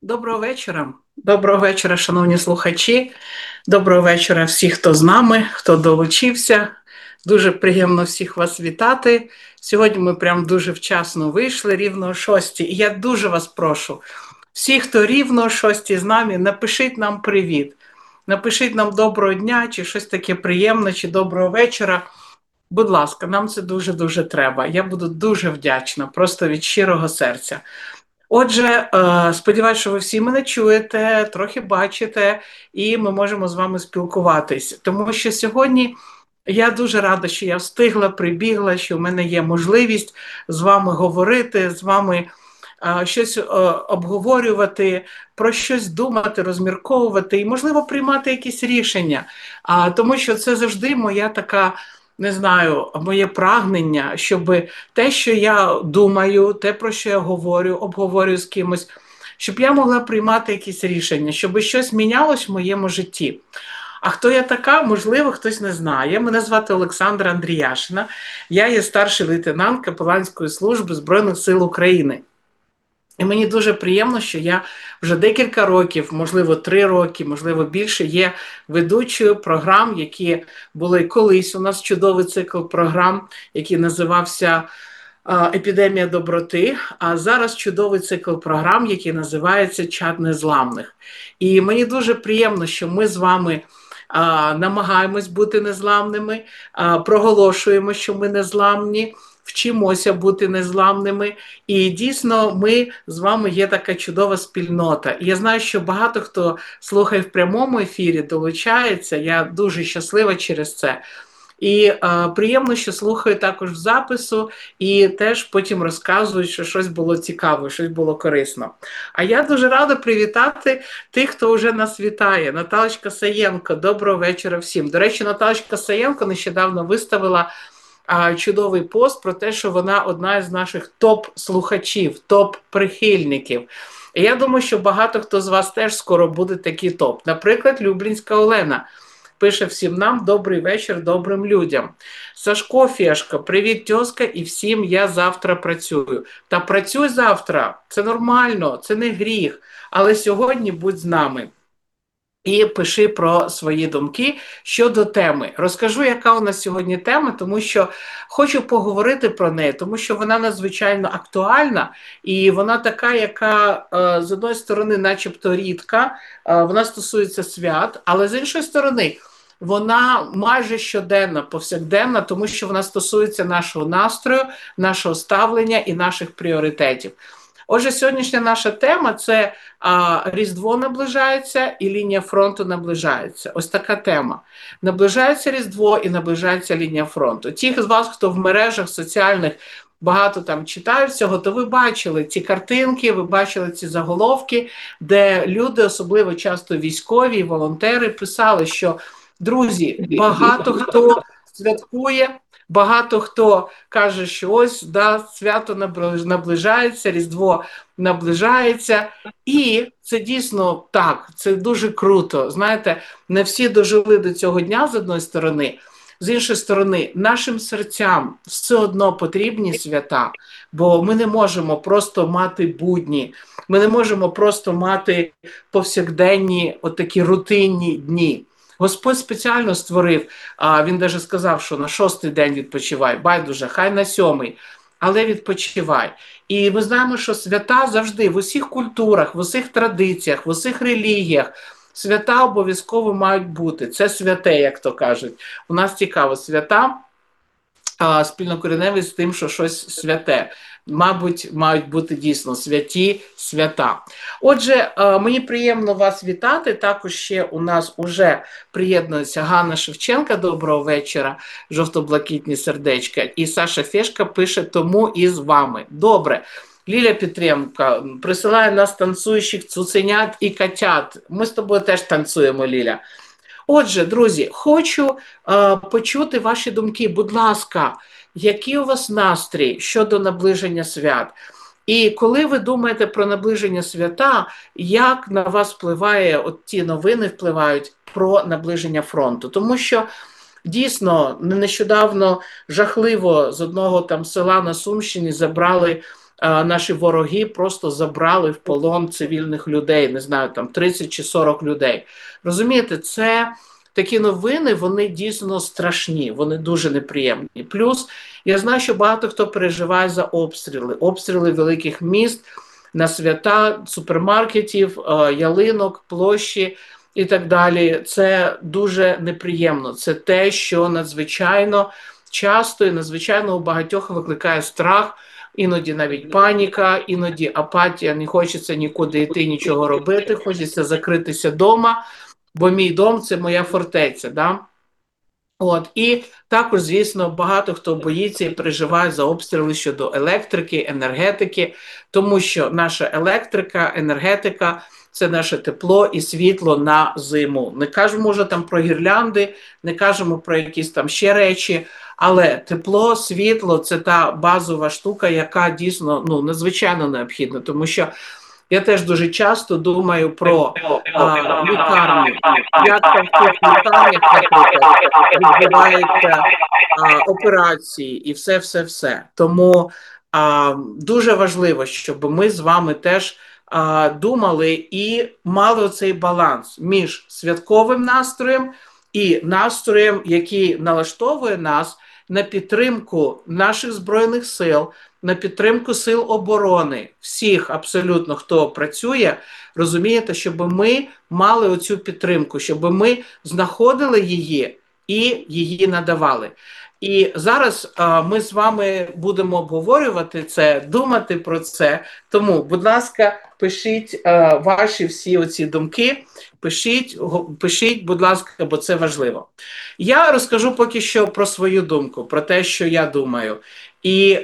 Доброго вечора. Доброго вечора, шановні слухачі. Доброго вечора всі, хто з нами, хто долучився. Дуже приємно всіх вас вітати. Сьогодні ми прям дуже вчасно вийшли, рівно о 6. І я дуже вас прошу, всі, хто рівно о 6 з нами, напишіть нам привіт. Напишіть нам доброго дня, чи щось таке приємне, чи доброго вечора. Будь ласка, нам це дуже-дуже треба. Я буду дуже вдячна, просто від щирого серця. Отже, сподіваюся, що ви всі мене чуєте, трохи бачите, і ми можемо з вами спілкуватись. Тому що сьогодні я дуже рада, що я встигла, прибігла, що в мене є можливість з вами говорити, з вами щось обговорювати, про щось думати, розмірковувати і, можливо, приймати якісь рішення. Тому що це завжди моя така, не знаю, моє прагнення, щоб те, що я думаю, те, про що я говорю, обговорюю з кимось, щоб я могла приймати якісь рішення, щоб щось мінялось в моєму житті. А хто я така, можливо, хтось не знає. Мене звати Олександра Андріяшина, я є старший лейтенант Капеланської служби Збройних сил України. І мені дуже приємно, що я вже декілька років, можливо, 3 роки, можливо, більше, є ведучою програм, які були колись. У нас чудовий цикл програм, який називався «Епідемія доброти», а зараз чудовий цикл програм, який називається «Чат незламних». І мені дуже приємно, що ми з вами намагаємось бути незламними, проголошуємо, що ми незламні, вчимося бути незламними. І дійсно ми з вами є така чудова спільнота. І я знаю, що багато хто слухає в прямому ефірі, долучається. Я дуже щаслива через це. І приємно, що слухаю також в запису, і теж потім розказують, що щось було цікаве, щось було корисно. А я дуже рада привітати тих, хто вже нас вітає. Наталочка Саєнко, доброго вечора всім. До речі, Наталочка Саєнко нещодавно виставила чудовий пост про те, що вона одна із наших топ-слухачів, топ-прихильників. І я думаю, що багато хто з вас теж скоро буде такий топ. Наприклад, Люблінська Олена пише всім нам добрий вечір добрим людям. Сашко Фешко, привіт, тьоска, і всім я завтра працюю. Та працюй завтра, це нормально, це не гріх, але сьогодні будь з нами. І пиши про свої думки щодо теми. Розкажу, яка у нас сьогодні тема, тому що хочу поговорити про неї, тому що вона надзвичайно актуальна, і вона така, яка, з одної сторони, начебто рідка, вона стосується свят, але з іншої сторони, вона майже щоденна, повсякденна, тому що вона стосується нашого настрою, нашого ставлення і наших пріоритетів. Отже, сьогоднішня наша тема – це Різдво наближається і лінія фронту наближається. Ось така тема. Наближається Різдво і наближається лінія фронту. Ті з вас, хто в мережах соціальних багато там читають цього, то ви бачили ці картинки, ви бачили ці заголовки, де люди, особливо часто військові і волонтери, писали, що, друзі, багато хто святкує, багато хто каже, що ось, да, свято наближається, Різдво наближається. І це дійсно так, це дуже круто. Знаєте, не всі дожили до цього дня, з одної сторони. З іншої сторони, нашим серцям все одно потрібні свята, бо ми не можемо просто мати будні, ми не можемо просто мати повсякденні отакі рутинні дні. Господь спеціально створив, він навіть сказав, що на 6-й день відпочивай, байдуже, хай на 7-й, але відпочивай. І ми знаємо, що свята завжди в усіх культурах, в усіх традиціях, в усіх релігіях, свята обов'язково мають бути. Це святе, як то кажуть. У нас цікаво, свята спільнокореневі з тим, що щось святе. Мабуть, мають бути дійсно святі свята. Отже, мені приємно вас вітати. Також ще у нас уже приєднується Ганна Шевченка, доброго вечора, жовто-блакитні сердечка. І Саша Фешка пише «Тому і з вами». Добре. Ліля Петренко присилає нас танцюючих цуценят і котят. Ми з тобою теж танцюємо, Ліля. Отже, друзі, хочу почути ваші думки. Будь ласка, який у вас настрій щодо наближення свят? І коли ви думаєте про наближення свята, як на вас впливає, от ті новини впливають про наближення фронту? Тому що дійсно нещодавно жахливо з одного там села на Сумщині забрали наші вороги просто забрали в полон цивільних людей, не знаю, там 30 чи 40 людей. Розумієте, це такі новини, вони дійсно страшні, вони дуже неприємні. Плюс я знаю, що багато хто переживає за обстріли великих міст на свята, супермаркетів, ялинок, площі і так далі. Це дуже неприємно. Це те, що надзвичайно часто і надзвичайно у багатьох викликає страх, іноді навіть паніка, іноді апатія, не хочеться нікуди йти, нічого робити, хочеться закритися вдома, бо мій дом – це моя фортеця. Да? От. І також, звісно, багато хто боїться і переживає за обстріли щодо електрики, енергетики, тому що наша електрика, енергетика – це наше тепло і світло на зиму. Не кажемо вже там про гірлянди, не кажемо про якісь там ще речі, але тепло, світло – це та базова штука, яка дійсно надзвичайно необхідна, тому що я теж дуже часто думаю про лікарні, як там в цих лікарнях, наприклад, відбуваються операції і все. Тому дуже важливо, щоб ми з вами теж думали і мали цей баланс між святковим настроєм і настроєм, який налаштовує нас на підтримку наших Збройних сил, на підтримку сил оборони, всіх абсолютно, хто працює, розумієте, щоб ми мали оцю підтримку, щоб ми знаходили її і її надавали. І зараз ми з вами будемо обговорювати це, думати про це. Тому, будь ласка, пишіть ваші всі оці думки, пишіть, будь ласка, бо це важливо. Я розкажу поки що про свою думку, про те, що я думаю. І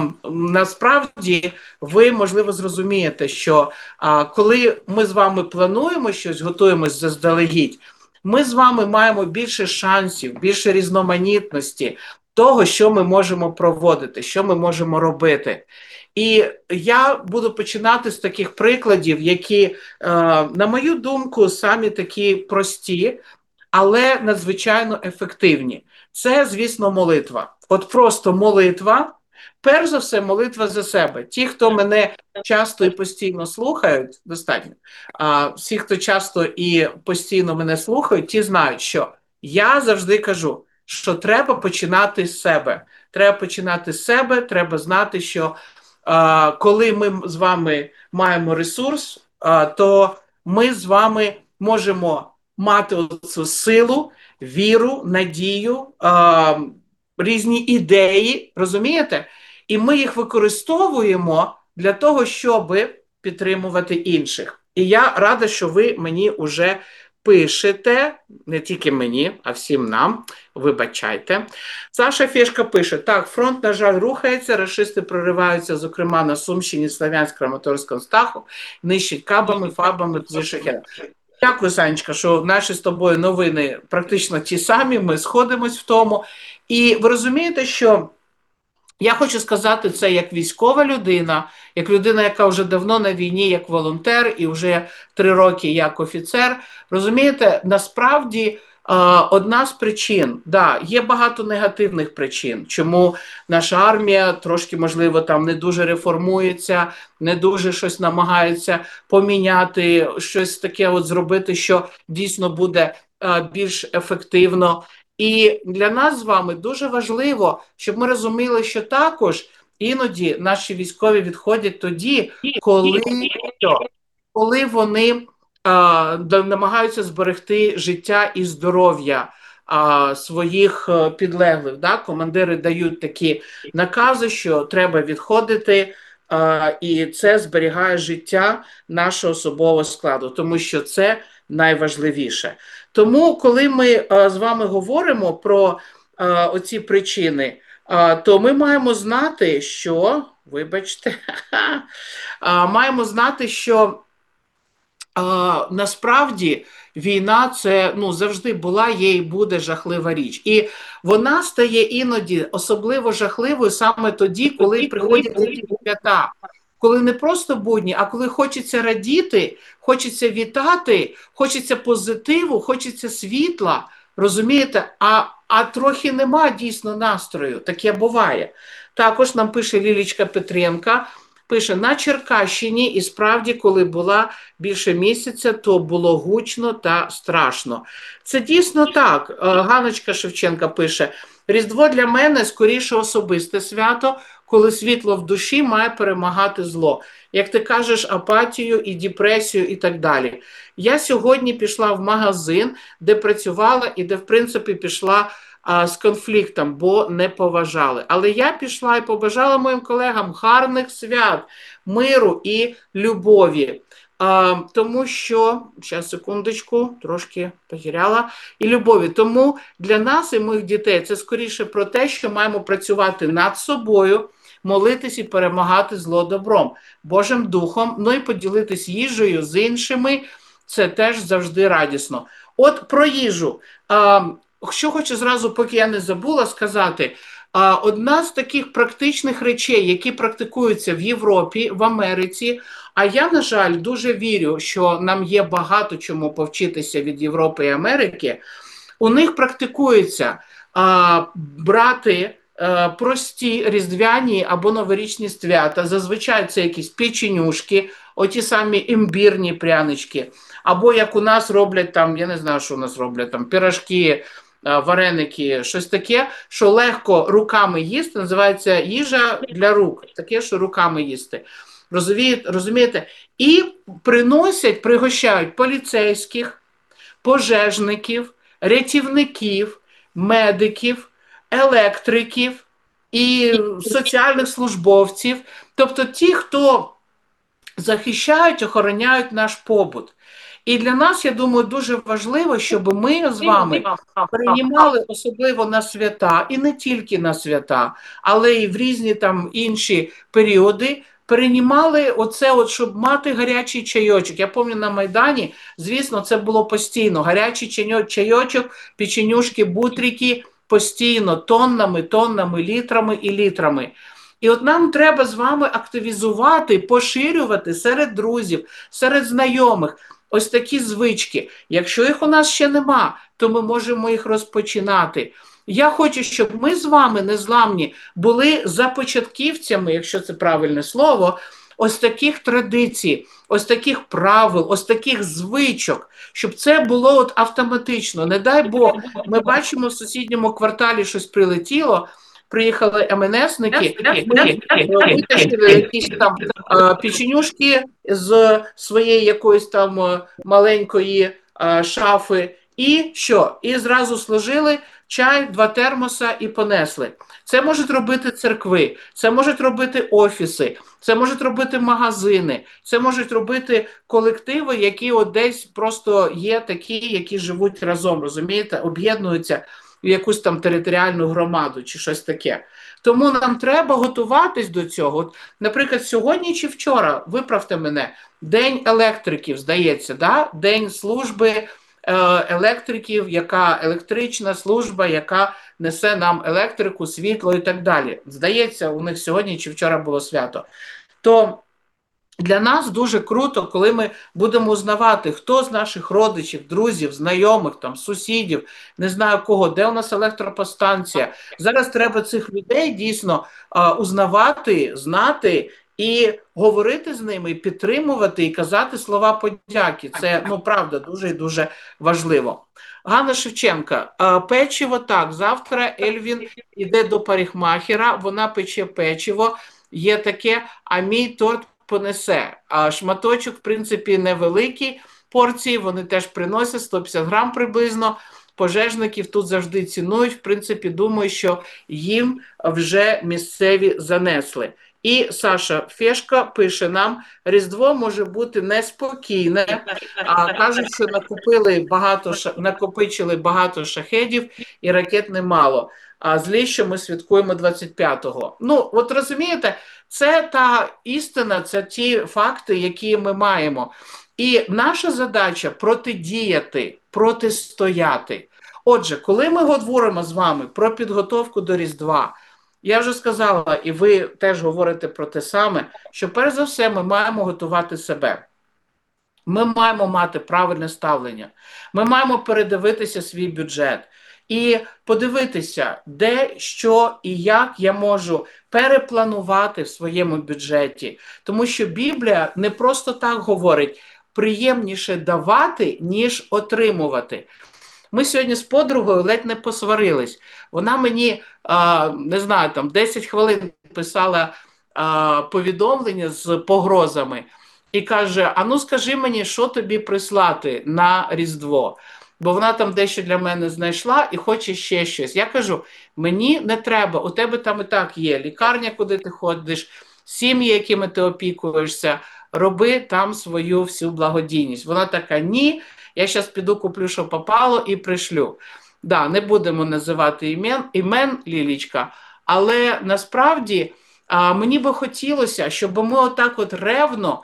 насправді ви, можливо, зрозумієте, що коли ми з вами плануємо щось, готуємось заздалегідь, ми з вами маємо більше шансів, більше різноманітності того, що ми можемо проводити, що ми можемо робити. І я буду починати з таких прикладів, які, на мою думку, самі такі прості, але надзвичайно ефективні. Це, звісно, молитва. От просто молитва, перш за все, молитва за себе. Ті, хто мене часто і постійно слухають, достатньо, всі, хто часто і постійно мене слухають, ті знають, що я завжди кажу, що треба починати з себе. Треба починати з себе, треба знати, що коли ми з вами маємо ресурс, то ми з вами можемо мати цю силу, віру, надію, різні ідеї, розумієте? І ми їх використовуємо для того, щоб підтримувати інших. І я рада, що ви мені вже пишете, не тільки мені, а всім нам, вибачайте. Саша Фешка пише, так, фронт, на жаль, рухається, рашисти прориваються, зокрема, на Сумщині, Слов'янськ, Краматорському, Стаху, нищать кабами, фабами, зішахедами. Дякую, Санечка, що наші з тобою новини практично ті самі, ми сходимось в тому. І ви розумієте, що я хочу сказати це як військова людина, як людина, яка вже давно на війні, як волонтер, і вже 3 роки як офіцер. Розумієте, насправді одна з причин, да, є багато негативних причин, чому наша армія трошки, можливо, там не дуже реформується, не дуже щось намагається поміняти, щось таке от зробити, що дійсно буде більш ефективно. І для нас з вами дуже важливо, щоб ми розуміли, що також іноді наші військові відходять тоді, коли вони намагаються зберегти життя і здоров'я своїх підлеглих. Да? Командири дають такі накази, що треба відходити, і це зберігає життя нашого особового складу, тому що це найважливіше. Тому, коли ми з вами говоримо про оці причини, то ми маємо знати, що, вибачте, маємо знати, що насправді війна це завжди була, є і буде жахлива річ. І вона стає іноді особливо жахливою саме тоді, коли приходять ці свята. Коли не просто будні, а коли хочеться радіти, хочеться вітати, хочеться позитиву, хочеться світла, розумієте? А трохи нема дійсно настрою, таке буває. Також нам пише Лілічка Петренка, пише, на Черкащині, і справді, коли була більше місяця, то було гучно та страшно. Це дійсно так. Ганочка Шевченка пише, Різдво для мене скоріше особисте свято, коли світло в душі має перемагати зло. Як ти кажеш, апатію і депресію і так далі. Я сьогодні пішла в магазин, де працювала і де, в принципі, пішла з конфліктом, бо не поважали. Але я пішла і побажала моїм колегам гарних свят, миру і любові. Тому що, зараз секундочку, трошки потеряла, і любові. Тому для нас і моїх дітей це скоріше про те, що маємо працювати над собою, молитись і перемагати зло добром, Божим Духом, ну і поділитись їжею з іншими, це теж завжди радісно. От про їжу. Що хочу зразу, поки я не забула сказати, одна з таких практичних речей, які практикуються в Європі, в Америці, а я, на жаль, дуже вірю, що нам є багато чому повчитися від Європи і Америки, у них практикується брати прості різдвяні або новорічні свята, зазвичай це якісь печенюшки, оті самі імбірні прянички, або як у нас роблять там, я не знаю, що у нас роблять, там пірожки, вареники, щось таке, що легко руками їсти, називається їжа для рук, таке, що руками їсти. Розумієте? І приносять, пригощають поліцейських, пожежників, рятівників, медиків, електриків і соціальних службовців, тобто ті, хто захищають, охороняють наш побут. І для нас, я думаю, дуже важливо, щоб ми з вами приймали особливо на свята, і не тільки на свята, але і в різні там інші періоди, переймали оце, от, щоб мати гарячий чайочок. Я пам'ятаю на Майдані, звісно, це було постійно. Гарячий чайочок, печенюшки, бутрики, постійно, тоннами, літрами і літрами. І от нам треба з вами активізувати, поширювати серед друзів, серед знайомих ось такі звички. Якщо їх у нас ще нема, то ми можемо їх розпочинати. Я хочу, щоб ми з вами, незламні, були започатківцями, якщо це правильне слово, ось таких традицій, ось таких правил, ось таких звичок, щоб це було от автоматично. Не дай Бог, ми бачимо в сусідньому кварталі щось прилетіло, приїхали МНСники, витащили якісь там печенюшки з своєї якоїсь там маленької шафи, і що? І зразу сложили чай, 2 термоса і понесли. Це можуть робити церкви, це можуть робити офіси, це можуть робити магазини, це можуть робити колективи, які от десь просто є такі, які живуть разом, розумієте, об'єднуються в якусь там територіальну громаду чи щось таке. Тому нам треба готуватись до цього. От, наприклад, сьогодні чи вчора, виправте мене, День електриків, здається, да? День служби електриків, яка електрична служба, яка несе нам електрику, світло і так далі. Здається, у них сьогодні чи вчора було свято. То для нас дуже круто, коли ми будемо узнавати, хто з наших родичів, друзів, знайомих, там, сусідів, не знаю кого, де у нас електропостанція. Зараз треба цих людей дійсно узнавати, знати і говорити з ними, і підтримувати, і казати слова подяки. Це, ну, правда, дуже і дуже важливо. Ганна Шевченка, печиво так, завтра Ельвін іде до парикмахера, вона пече печиво, є таке, а мій торт понесе. А шматочок, в принципі, невеликий порції, вони теж приносять 150 грам приблизно. Пожежників тут завжди цінують, в принципі, думаю, що їм вже місцеві занесли. І Саша Фешка пише нам, Різдво може бути неспокійне, а кажуть, що накопичили багато шахедів і ракет немало. А злі, що ми святкуємо 25-го. Ну, от розумієте, це та істина, це ті факти, які ми маємо. І наша задача протидіяти, протистояти. Отже, коли ми говоримо з вами про підготовку до Різдва, я вже сказала, і ви теж говорите про те саме, що перш за все ми маємо готувати себе. Ми маємо мати правильне ставлення. Ми маємо передивитися свій бюджет і подивитися, де, що і як я можу перепланувати в своєму бюджеті. Тому що Біблія не просто так говорить, приємніше давати, ніж отримувати. Ми сьогодні з подругою ледь не посварились. Вона мені, не знаю, там 10 хвилин писала повідомлення з погрозами і каже: а ну скажи мені, що тобі прислати на Різдво? Бо вона там дещо для мене знайшла і хоче ще щось. Я кажу: мені не треба, у тебе там і так є лікарня, куди ти ходиш, сім'ї, якими ти опікуєшся, роби там свою всю благодійність. Вона така: ні, я зараз піду куплю, що попало, і пришлю. Да, не будемо називати імен Лілічка, але насправді мені би хотілося, щоб ми отак от ревно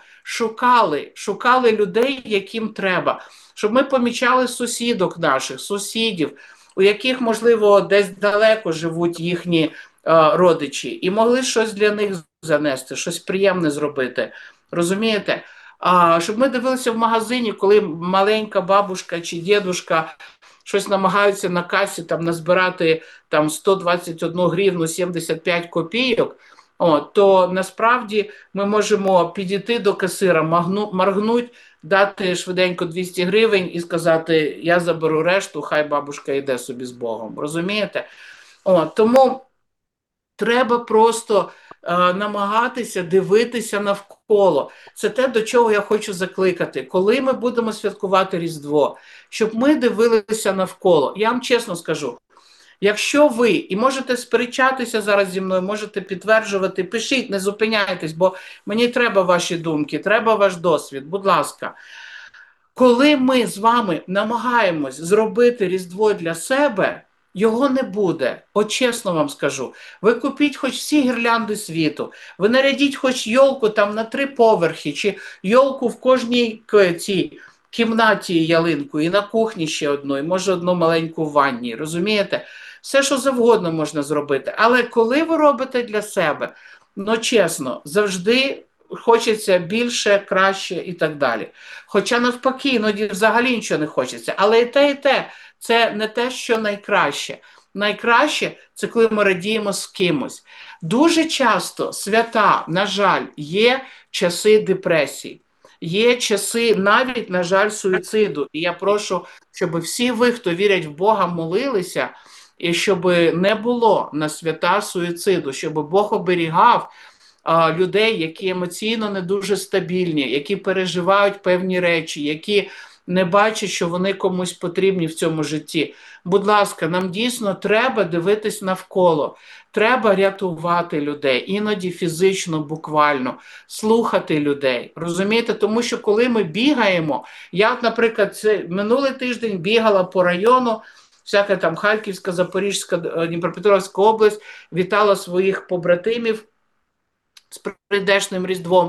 шукали людей, яким треба. Щоб ми помічали сусідок наших, сусідів, у яких, можливо, десь далеко живуть їхні родичі, і могли щось для них занести, щось приємне зробити. Розумієте? Щоб ми дивилися в магазині, коли маленька бабушка чи дідушка щось намагаються на касі там назбирати там 121 гривну 75 копійок, то насправді ми можемо підійти до касира, моргнуть, дати швиденько 200 гривень і сказати: я заберу решту, хай бабушка йде собі з Богом. Розумієте? Тому треба просто намагатися дивитися навколо. Це те, до чого я хочу закликати. Коли ми будемо святкувати Різдво, щоб ми дивилися навколо. Я вам чесно скажу, якщо ви, і можете сперечатися зараз зі мною, можете підтверджувати, пишіть, не зупиняйтесь, бо мені треба ваші думки, треба ваш досвід, будь ласка. Коли ми з вами намагаємось зробити Різдво для себе, його не буде. От чесно вам скажу. Ви купіть хоч всі гірлянди світу, ви нарядіть хоч йолку там на 3 поверхи, чи йолку в кожній кімнаті ялинку, і на кухні ще одну, і може одну маленьку в ванні, розумієте? Все, що завгодно можна зробити. Але коли ви робите для себе, чесно, завжди хочеться більше, краще і так далі. Хоча навпаки, іноді взагалі нічого не хочеться. Але і те, це не те, що найкраще. Найкраще – це коли ми радіємо з кимось. Дуже часто свята, на жаль, є часи депресії. Є часи навіть, на жаль, суїциду. І я прошу, щоб всі ви, хто вірять в Бога, молилися, і щоб не було на свята суїциду, щоб Бог оберігав людей, які емоційно не дуже стабільні, які переживають певні речі, які не бачать, що вони комусь потрібні в цьому житті. Будь ласка, нам дійсно треба дивитись навколо, треба рятувати людей, іноді фізично, буквально, слухати людей, розумієте? Тому що коли ми бігаємо, я, наприклад, минулий тиждень бігала по району, всяка там Харківська, Запорізька, Дніпропетровська область, вітала своїх побратимів з прийдешним Різдвом.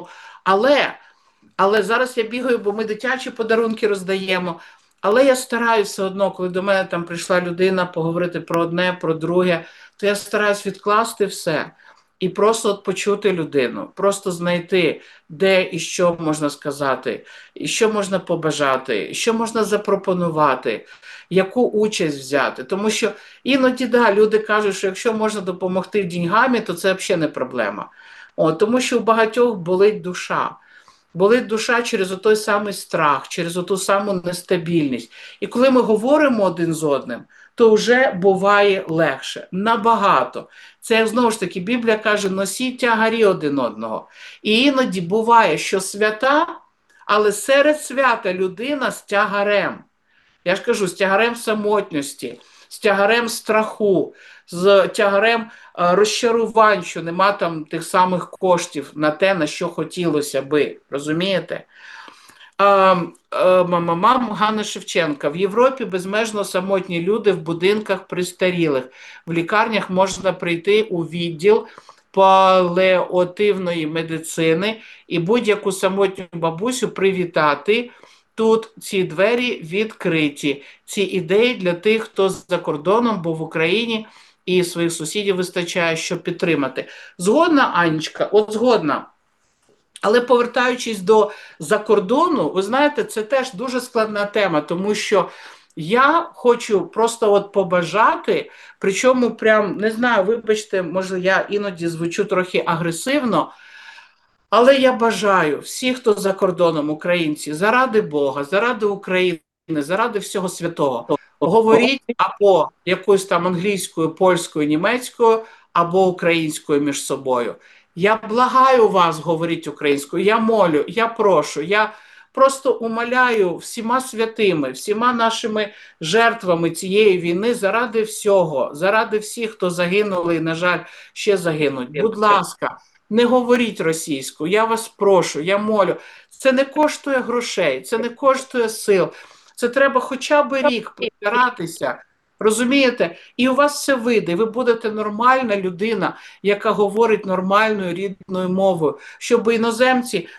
Але зараз я бігаю, бо ми дитячі подарунки роздаємо. Але я стараюся все одно, коли до мене там прийшла людина поговорити про одне, про друге, то я стараюсь відкласти все і просто почути людину, просто знайти, де і що можна сказати, і що можна побажати, що можна запропонувати, яку участь взяти. Тому що іноді, люди кажуть, що якщо можна допомогти деньгами, то це взагалі не проблема. Тому що у багатьох болить душа. Болить душа через той самий страх, через ту саму нестабільність. І коли ми говоримо один з одним, то вже буває легше, набагато. Це, знову ж таки, Біблія каже: носіть тягарі один одного. І іноді буває, що свята, але серед свята людина з тягарем. Я ж кажу, з тягарем самотності, з тягарем страху, з тягарем розчарувань, що нема там тих самих коштів на те, на що хотілося би. Розумієте? Мама Ганна Шевченка. В Європі безмежно самотні люди в будинках престарілих. В лікарнях можна прийти у відділ паліативної медицини і будь-яку самотню бабусю привітати. Тут ці двері відкриті. Ці ідеї для тих, хто за кордоном, бо в Україні і своїх сусідів вистачає, щоб підтримати. Згодна, Анечка? От згодна. Але повертаючись до закордону, ви знаєте, це теж дуже складна тема, тому що я хочу просто от побажати, причому прям, не знаю, вибачте, може я іноді звучу трохи агресивно, але я бажаю всіх, хто за кордоном, українці, заради Бога, заради України, заради всього святого, говоріть або якоюсь там англійською, польською, німецькою, або українською між собою. Я благаю вас говорити українською, я молю, я прошу, я просто умоляю всіма святими, всіма нашими жертвами цієї війни заради всього, заради всіх, хто загинули і, на жаль, ще загинуть. Будь ласка, не говоріть російською, я вас прошу, я молю. Це не коштує грошей, це не коштує сил. Це треба хоча б рік постаратися. Розумієте? І у вас все вийде. Ви будете нормальна людина, яка говорить нормальною рідною мовою, щоб іноземці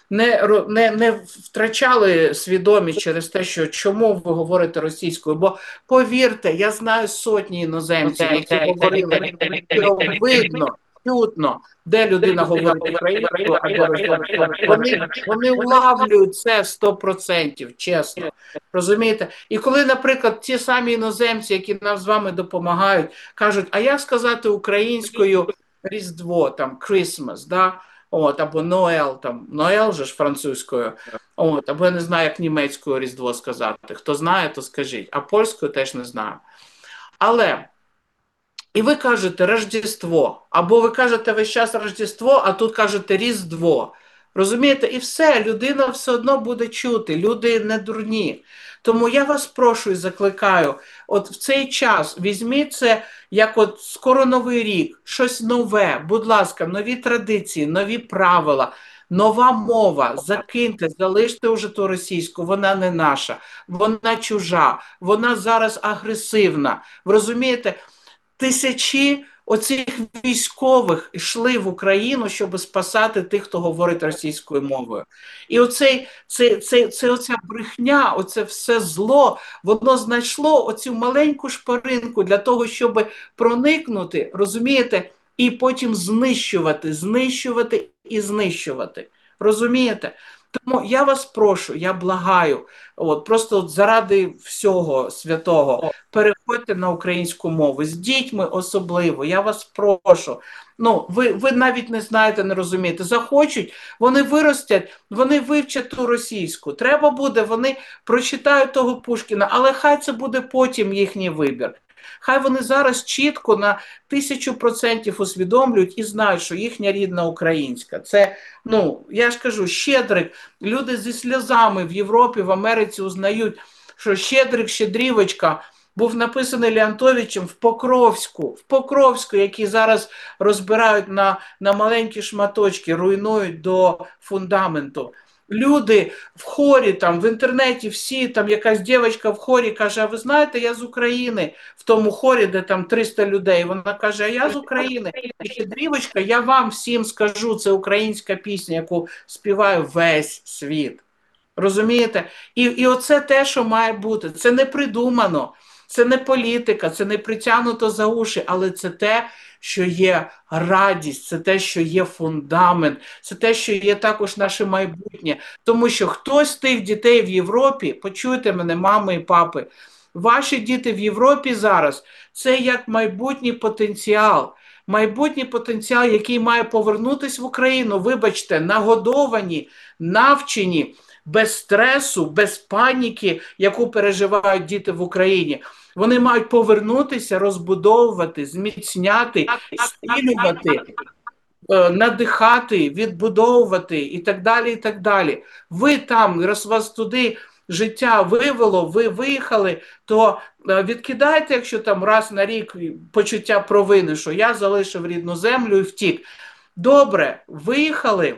не втрачали свідомість через те, що чому ви говорите російською. Бо повірте, я знаю сотні іноземців, які говорили, що видно, чутно, де людина говорить українською або російською. Вони улавлюють це 100%, чесно. Розумієте? І коли, наприклад, ті самі іноземці, які нам з вами допомагають, кажуть, а як сказати українською Різдво, там, Christmas, да? От, або Ноел, там, Ноел же ж французькою, от, або я не знаю, як німецькою Різдво сказати. Хто знає, то скажіть. А польською теж не знаю. Але і ви кажете Рождество, або ви кажете весь час Рождество, а тут кажете Різдво. Розумієте? І все, людина все одно буде чути, люди не дурні. Тому я вас прошу і закликаю, от в цей час візьміть це, як от скоро Новий рік, щось нове, будь ласка, нові традиції, нові правила, нова мова, закиньте, залиште вже ту російську, вона не наша, вона чужа, вона зараз агресивна. Ви розумієте? Тисячі оцих військових йшли в Україну, щоб спасати тих, хто говорить російською мовою. І оця брехня, оце все зло, воно знайшло оцю маленьку шпаринку для того, щоб проникнути, розумієте, і потім знищувати, знищувати і знищувати. Розумієте? Тому я вас прошу, я благаю, от просто от заради всього святого, переходьте на українську мову, з дітьми особливо, я вас прошу. Ну, ви навіть не знаєте, не розумієте. Захочуть, вони виростять, вони вивчать ту російську. Треба буде, вони прочитають того Пушкіна, але хай це буде потім їхній вибір. Хай вони зараз чітко на 1000% усвідомлюють і знають, що їхня рідна українська. Це, ну, я ж кажу, Щедрик, люди зі сльозами в Європі, в Америці узнають, що Щедрик, Щедрівочка був написаний Леонтовичем в Покровську, який зараз розбирають на маленькі шматочки, руйнують до фундаменту. Люди в хорі, там, в інтернеті всі, там якась дівчинка в хорі каже, а ви знаєте, я з України, в тому хорі, де там 300 людей, вона каже, а я з України. І Щедрівочка, я вам всім скажу, це українська пісня, яку співає весь світ. Розумієте? І оце те, що має бути. Це не придумано, це не політика, це не притягнуто за уші, але це те, що є радість, це те, що є фундамент, це те, що є також наше майбутнє. Тому що хтось з тих дітей в Європі, почуйте мене, мами і папи, ваші діти в Європі зараз, це як майбутній потенціал, який має повернутися в Україну, вибачте, нагодовані, навчені, без стресу, без паніки, яку переживають діти в Україні. Вони мають повернутися, розбудовувати, зміцняти, зцілювати, надихати, відбудовувати і так далі, і так далі. Ви там, раз вас туди життя вивело, ви виїхали, то відкидайте, якщо там раз на рік почуття провини, що я залишив рідну землю і втік. Добре, виїхали,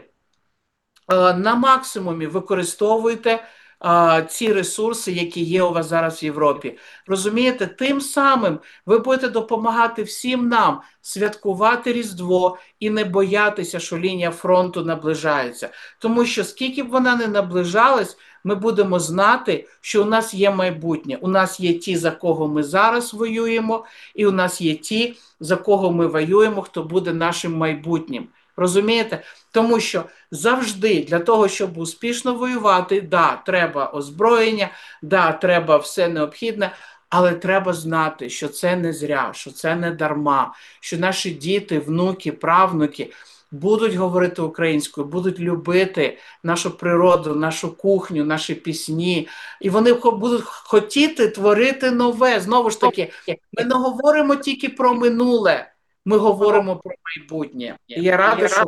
на максимумі використовуйте ці ресурси, які є у вас зараз в Європі. Розумієте, тим самим ви будете допомагати всім нам святкувати Різдво і не боятися, що лінія фронту наближається. Тому що скільки б вона не наближалась, ми будемо знати, що у нас є майбутнє. У нас є ті, за кого ми зараз воюємо, і у нас є ті, за кого ми воюємо, хто буде нашим майбутнім. Розумієте? Тому що завжди для того, щоб успішно воювати, да, треба озброєння, да, треба все необхідне, але треба знати, що це не зря, що це не дарма, що наші діти, внуки, правнуки будуть говорити українською, будуть любити нашу природу, нашу кухню, наші пісні, і вони будуть хотіти творити нове. Знову ж таки, ми не говоримо тільки про минуле, ми говоримо про майбутнє. І я рада, що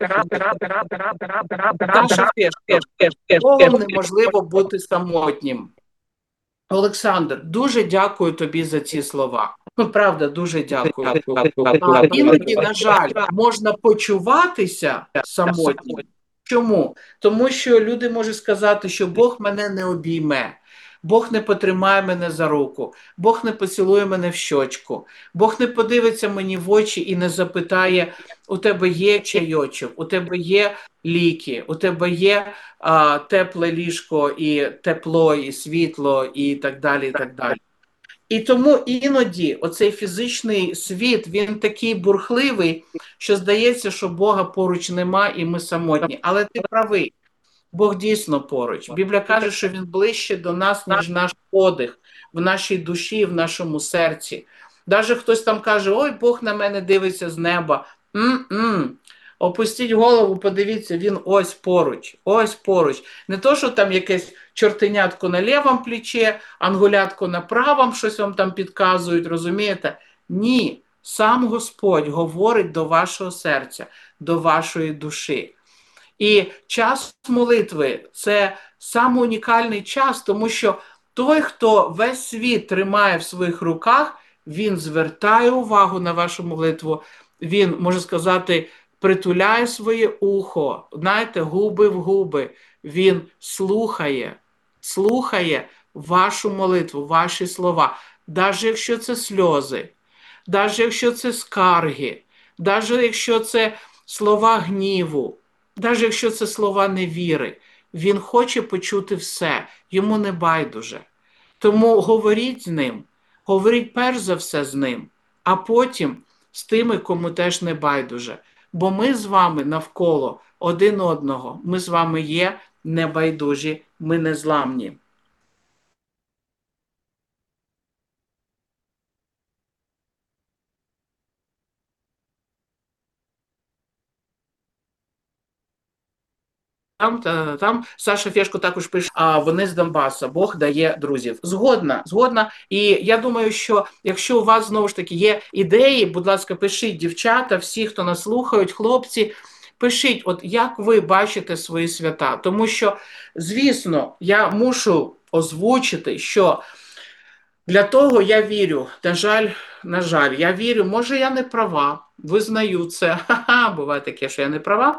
Саша Фешко, неможливо бути самотнім. Олександр, дуже дякую тобі за ці слова. Ну, правда, дуже дякую. Іноді, на жаль, можна почуватися самотнім. Чому? Тому що люди можуть сказати, що Бог мене не обійме, Бог не потримає мене за руку, Бог не поцілує мене в щочку, Бог не подивиться мені в очі і не запитає, у тебе є чайочок, у тебе є ліки, у тебе є тепле ліжко, і тепло, і світло, і так далі, і так далі. І тому іноді оцей фізичний світ, він такий бурхливий, що здається, що Бога поруч нема і ми самотні. Але ти правий, Бог дійсно поруч. Біблія каже, що він ближче до нас, ніж наш подих в нашій душі, в нашому серці. Даже хтось там каже, ой, Бог на мене дивиться з неба. М-м. Опустіть голову, подивіться, він ось поруч, ось поруч. Не то, що там якесь чортенятко на лівому плечі, ангулятко на правому, щось вам там підказують, розумієте? Ні, сам Господь говорить до вашого серця, до вашої душі. І час молитви – це саме унікальний час, тому що той, хто весь світ тримає в своїх руках, він звертає увагу на вашу молитву, він, можна сказати, притуляє своє ухо, знаєте, губи в губи, він слухає вашу молитву, ваші слова, навіть якщо це сльози, навіть якщо це скарги, навіть якщо це слова гніву, навіть якщо це слова невіри, він хоче почути все, йому не байдуже. Тому говоріть з ним, говоріть перш за все з ним, а потім з тими, кому теж не байдуже. Бо ми з вами навколо один одного, ми з вами є небайдужі, ми незламні. Там Саша Фешко також пише, а вони з Донбасу, Бог дає друзів. Згодна. І я думаю, що якщо у вас знову ж таки є ідеї, будь ласка, пишіть, дівчата, всі, хто нас слухають, хлопці, пишіть, от як ви бачите свої свята. Тому що, звісно, я мушу озвучити, що для того я вірю, на жаль, я вірю, може я не права, визнаю це, буває таке, що я не права,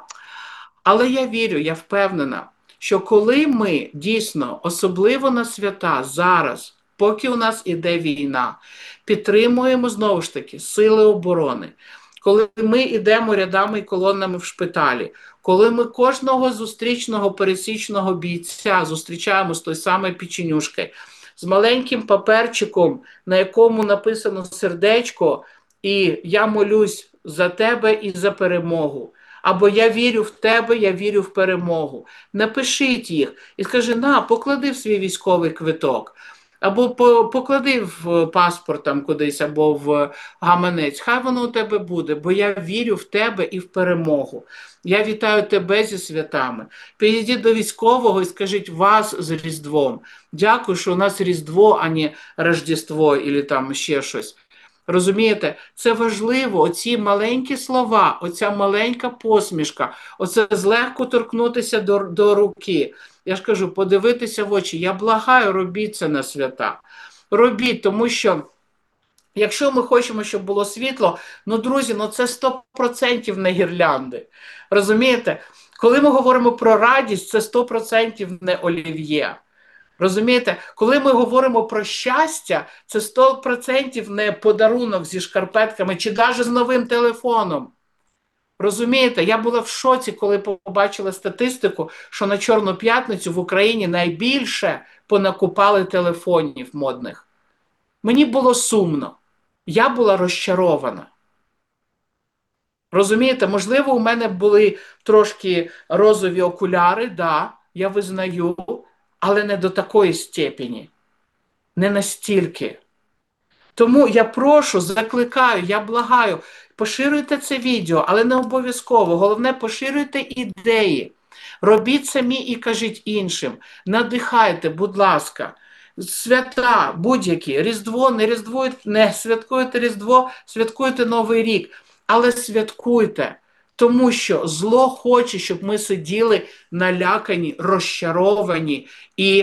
але я вірю, я впевнена, що коли ми дійсно, особливо на свята, зараз, поки у нас іде війна, підтримуємо знову ж таки сили оборони, коли ми йдемо рядами і колонами в шпиталі, коли ми кожного зустрічного пересічного бійця зустрічаємо з той самої печенюшки, з маленьким паперчиком, на якому написано сердечко, і я молюсь за тебе і за перемогу. Або я вірю в тебе, я вірю в перемогу. Напишіть їх і скажи, на, поклади в свій військовий квиток. Або поклади в паспорт там кудись, або в гаманець. Хай воно у тебе буде, бо я вірю в тебе і в перемогу. Я вітаю тебе зі святами. Підійдіть до військового і скажіть вас з Різдвом. Дякую, що у нас Різдво, а не Рождество, або там ще щось. Розумієте, це важливо, оці маленькі слова, оця маленька посмішка, оце злегко торкнутися до руки. Я ж кажу, подивитися в очі. Я благаю, робіть це на свята. Робіть, тому що якщо ми хочемо, щоб було світло, ну, друзі, ну це 100% не гірлянди. Розумієте? Коли ми говоримо про радість, це 100% не олів'є. Розумієте, коли ми говоримо про щастя, це 100% не подарунок зі шкарпетками чи навіть з новим телефоном. Розумієте, я була в шоці, коли побачила статистику, що на Чорну п'ятницю в Україні найбільше понакупали телефонів модних. Мені було сумно. Я була розчарована. Розумієте, можливо, у мене були трошки розові окуляри, да, я визнаю, але не до такої степені, не настільки. Тому я прошу, закликаю, я благаю, поширюйте це відео, але не обов'язково. Головне, поширюйте ідеї. Робіть самі і кажіть іншим. Надихайте, будь ласка. Свята будь-які, Різдво, не Різдво, не святкуйте Різдво, святкуйте Новий рік. Але святкуйте, тому що зло хоче, щоб ми сиділи налякані, розчаровані і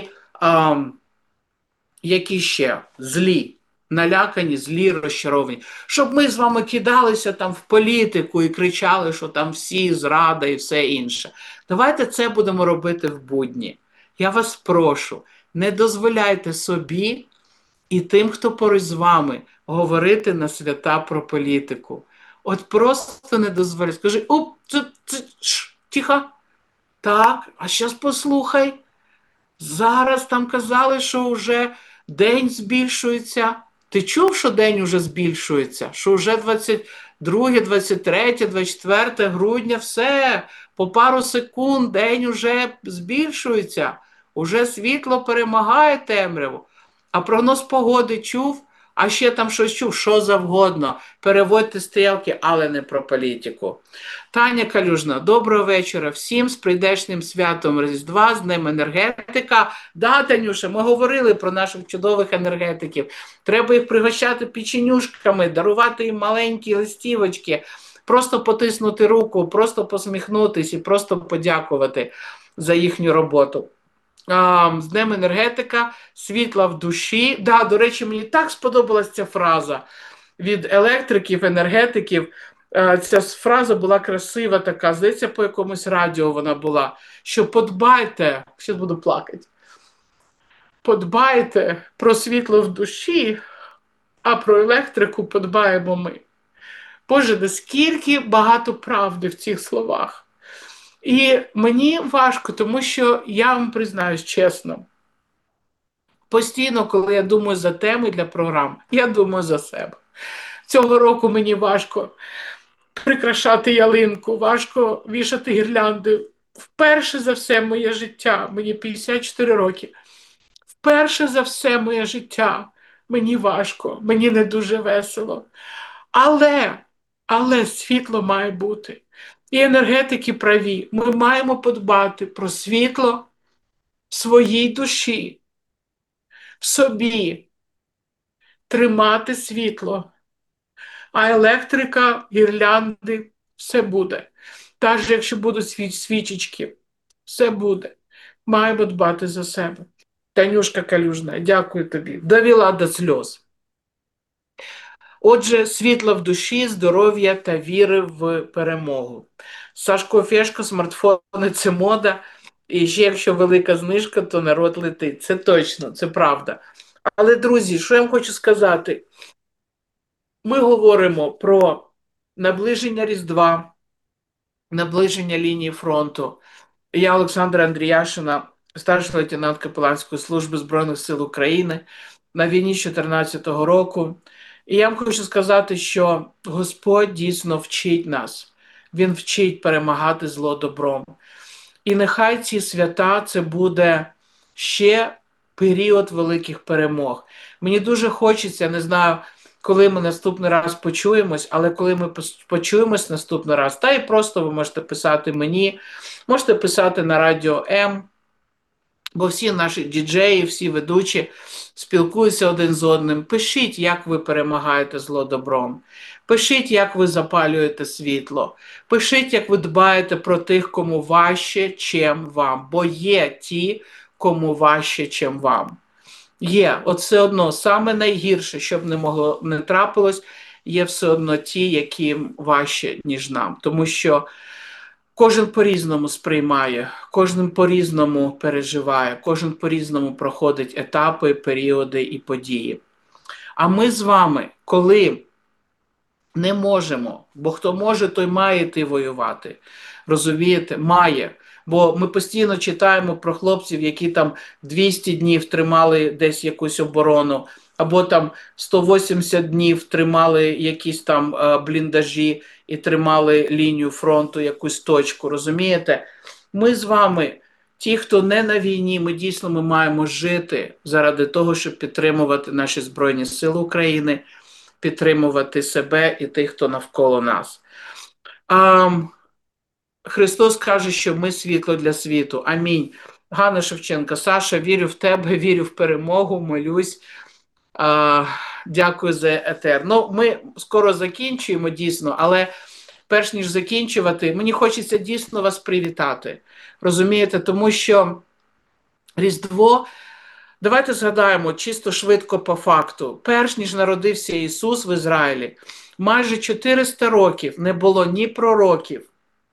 які ще злі, налякані, злі, розчаровані. Щоб ми з вами кидалися там в політику і кричали, що там всі зрада і все інше. Давайте це будемо робити в будні. Я вас прошу, не дозволяйте собі і тим, хто поруч з вами, говорити на свята про політику. От просто не дозволяйте. Скажи, тихо. Так, а зараз послухай. Зараз там казали, що вже день збільшується. Ти чув, що день уже збільшується? Що вже 22, 23, 24 грудня, все, по пару секунд день уже збільшується. Уже світло перемагає темряву. А прогноз погоди чув? А ще там щось чув, що завгодно. Переводьте стрілки, але не про політику. Таня Калюжна, доброго вечора всім з прийдешнім святом Різдва, з Днем енергетика. Да, Танюша, ми говорили про наших чудових енергетиків. Треба їх пригощати печенюшками, дарувати їм маленькі листівочки, просто потиснути руку, просто посміхнутись і просто подякувати за їхню роботу. З Днем енергетика, світла в душі. Да, до речі, мені так сподобалась ця фраза від електриків, енергетиків. Ця фраза була красива така, здається, по якомусь радіо вона була, що подбайте, ще буду плакати, подбайте про світло в душі, а про електрику подбаємо ми. Боже, наскільки багато правди в цих словах. І мені важко, тому що я вам признаюсь чесно, постійно, коли я думаю за теми для програм, я думаю за себе. Цього року мені важко прикрашати ялинку, важко вішати гірлянди. Вперше за все моє життя, мені 54 роки, вперше за все моє життя мені важко, мені не дуже весело. Але світло має бути. І енергетики праві. Ми маємо подбати про світло в своїй душі, в собі, тримати світло. А електрика, гірлянди, все буде. Навіть якщо будуть свічечки, все буде. Маємо дбати за себе. Танюшка Калюжна, дякую тобі. Довела до сльоз. Отже, світла в душі, здоров'я та віри в перемогу. Сашко Фешко, смартфони – це мода. І ще якщо велика знижка, то народ летить. Це точно, це правда. Але, друзі, що я вам хочу сказати? Ми говоримо про наближення Різдва, наближення лінії фронту. Я Олександра Андріяшина, старший лейтенант Капеланської служби Збройних сил України на війні з 2014 року. І я вам хочу сказати, що Господь дійсно вчить нас. Він вчить перемагати зло добром. І нехай ці свята це буде ще період великих перемог. Мені дуже хочеться, не знаю, коли ми наступний раз почуємось, але коли ми почуємось наступний раз, та і просто ви можете писати мені, можете писати на Радіо М, бо всі наші діджеї, всі ведучі спілкуються один з одним. Пишіть, як ви перемагаєте зло добром. Пишіть, як ви запалюєте світло. Пишіть, як ви дбаєте про тих, кому важче, чим вам. Бо є ті, кому важче, чим вам. Є, от все одно, саме найгірше, щоб не трапилось, є все одно ті, яким важче, ніж нам. Тому що кожен по-різному сприймає, кожен по-різному переживає, кожен по-різному проходить етапи, періоди і події. А ми з вами, коли не можемо, бо хто може, той має йти воювати. Розумієте? Має. Бо ми постійно читаємо про хлопців, які там 200 днів тримали десь якусь оборону, або там 180 днів тримали якісь там бліндажі і тримали лінію фронту, якусь точку. Розумієте? Ми з вами, ті, хто не на війні, ми дійсно ми маємо жити заради того, щоб підтримувати наші Збройні Сили України, підтримувати себе і тих, хто навколо нас. А, Христос каже, що ми світло для світу. Амінь. Ганна Шевченка, Саша, вірю в тебе, вірю в перемогу, молюсь. А, Дякую за етер. Ну, ми скоро закінчуємо дійсно, але перш ніж закінчувати, мені хочеться дійсно вас привітати. Розумієте, тому що Різдво, давайте згадаємо чисто швидко по факту. Перш ніж народився Ісус в Ізраїлі, майже 400 років не було ні пророків,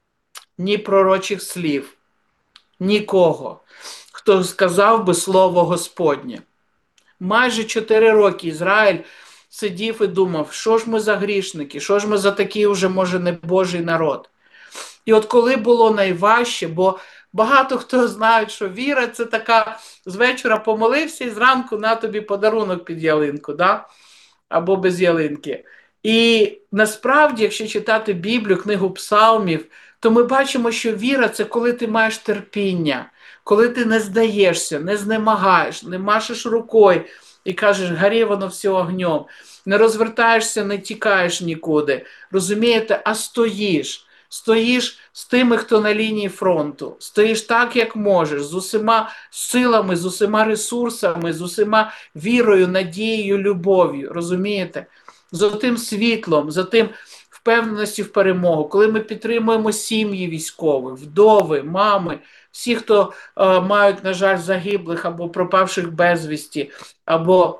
ні пророчих слів, нікого, хто сказав би слово Господнє. Майже 4 роки Ізраїль сидів і думав, що ж ми за грішники, що ж ми за такий уже, може, не Божий народ. І от коли було найважче, бо багато хто знає, що віра – це така, з вечора помолився і зранку на тобі подарунок під ялинку, да? Або без ялинки. І насправді, якщо читати Біблію, книгу Псалмів, то ми бачимо, що віра – це коли ти маєш терпіння, коли ти не здаєшся, не знемагаєш, не машеш рукою і кажеш, горі воно все огнем, не розвертаєшся, не тікаєш нікуди, розумієте, а стоїш. Стоїш з тими, хто на лінії фронту, стоїш так, як можеш, з усіма силами, з усіма ресурсами, з усіма вірою, надією, любов'ю, розумієте? За тим світлом, за тим впевненості в перемогу, коли ми підтримуємо сім'ї військових, вдови, мами, всі, хто мають, на жаль, загиблих або пропавших безвісті, або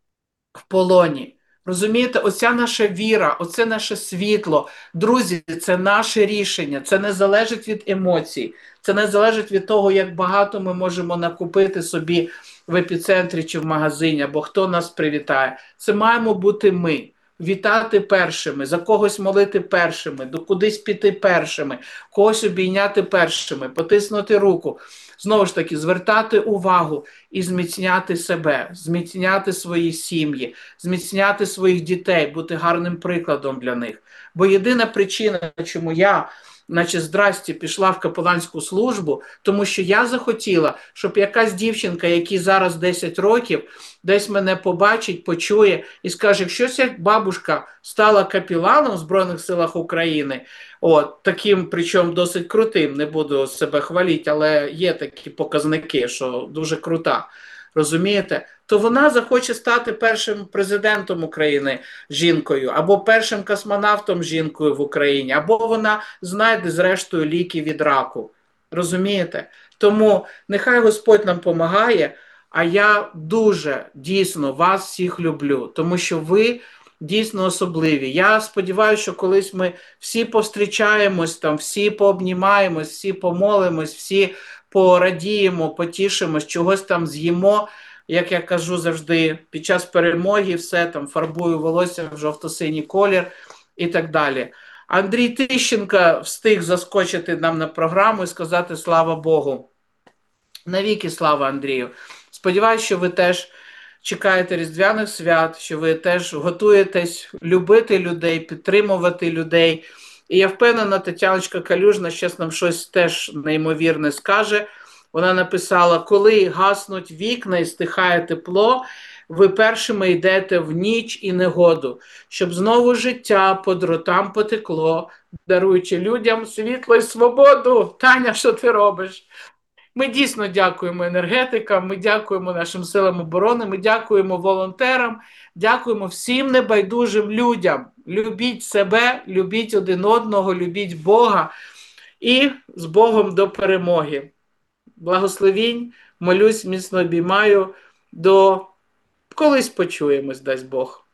в полоні. Розумієте, оця наша віра, оце наше світло. Друзі, це наше рішення, це не залежить від емоцій, це не залежить від того, як багато ми можемо накупити собі в епіцентрі чи в магазині, або хто нас привітає. Це маємо бути ми. Вітати першими, за когось молити першими, до кудись піти першими, когось обійняти першими, потиснути руку. Знову ж таки, звертати увагу і зміцняти себе, зміцняти свої сім'ї, зміцняти своїх дітей, бути гарним прикладом для них. Бо єдина причина, чому я, наче здрасті, пішла в капеланську службу, тому що я захотіла, щоб якась дівчинка, якій зараз 10 років, десь мене побачить, почує і скаже, якщо ця бабушка стала капеланом в Збройних силах України, от, таким, причому досить крутим, не буду себе хвалити, але є такі показники, що дуже крута, розумієте? То вона захоче стати першим президентом України жінкою, або першим космонавтом жінкою в Україні, або вона знайде зрештою ліки від раку. Розумієте? Тому нехай Господь нам допомагає, а я дуже дійсно вас всіх люблю, тому що ви дійсно особливі. Я сподіваюся, що колись ми всі повстрічаємось, там, всі пообнімаємось, всі помолимось, всі порадіємо, потішимось, чогось там з'їмо. Як я кажу завжди, під час перемоги все там фарбую волосся в жовто-синій колір і так далі. Андрій Тищенко встиг заскочити нам на програму і сказати слава Богу. Навіки слава Андрію. Сподіваюсь, що ви теж чекаєте Різдвяних свят, що ви теж готуєтесь любити людей, підтримувати людей. І я впевнена, Тетяночка Калюжна щас нам щось теж неймовірне скаже. Вона написала, коли гаснуть вікна і стихає тепло, ви першими йдете в ніч і негоду, щоб знову життя по дротам потекло, даруючи людям світло і свободу. Таня, що ти робиш? Ми дійсно дякуємо енергетикам, ми дякуємо нашим силам оборони, ми дякуємо волонтерам, дякуємо всім небайдужим людям. Любіть себе, любіть один одного, любіть Бога і з Богом до перемоги. Благословінь, молюсь, міцно обіймаю, до колись почуємось, дасть Бог.